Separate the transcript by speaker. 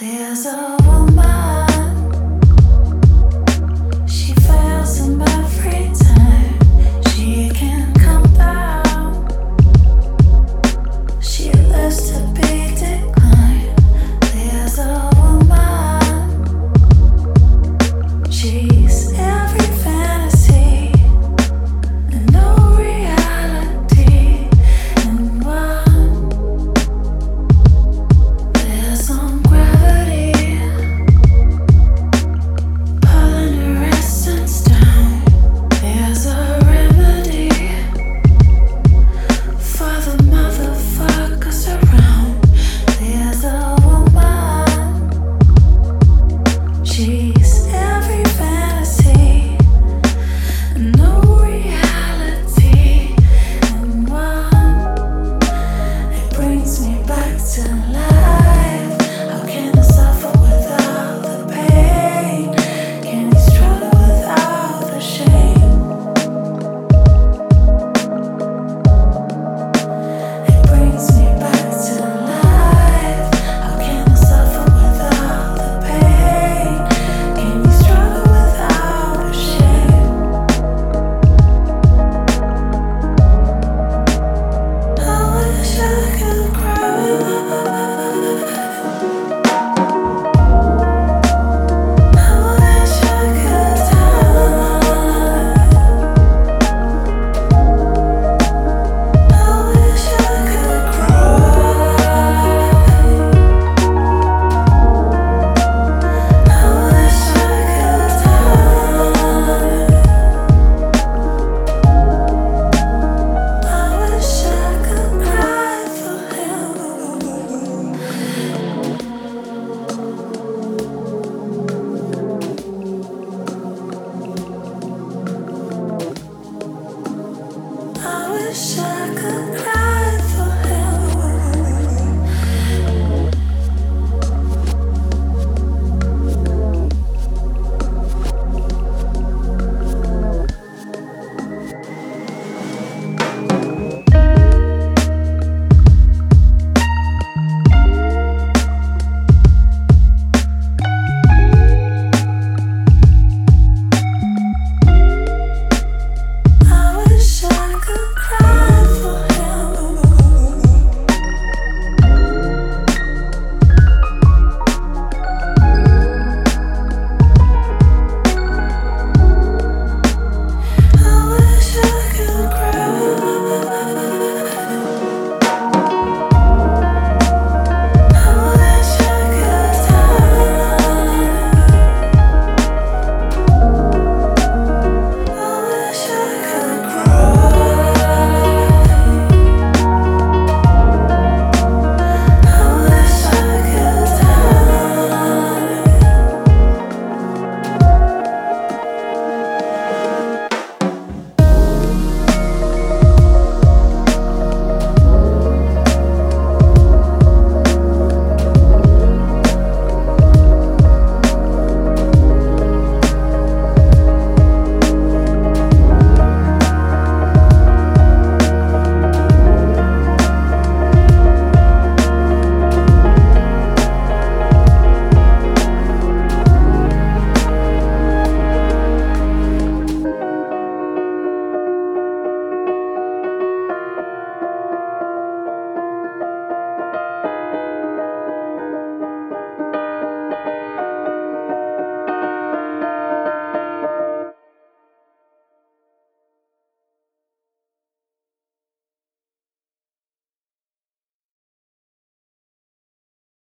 Speaker 1: There's a woman, she fails in every time she can come down. She lives to be declined. There's a woman, she's every fantasy and no reality in one. There's some gravity pulling her essence down. There's a remedy for the motherfuckers around. There's a woman, she's every fantasy and no reality in one. It brings me back to life. How can I suffer without the pain? Can you struggle without the shame? It brings me back to life. How can I suffer without the pain? Can you struggle without the shame? I wish I could cry. I wish I could die. I wish I could cry. I wish I could die. I wish I could cry for him. I wish I could cry.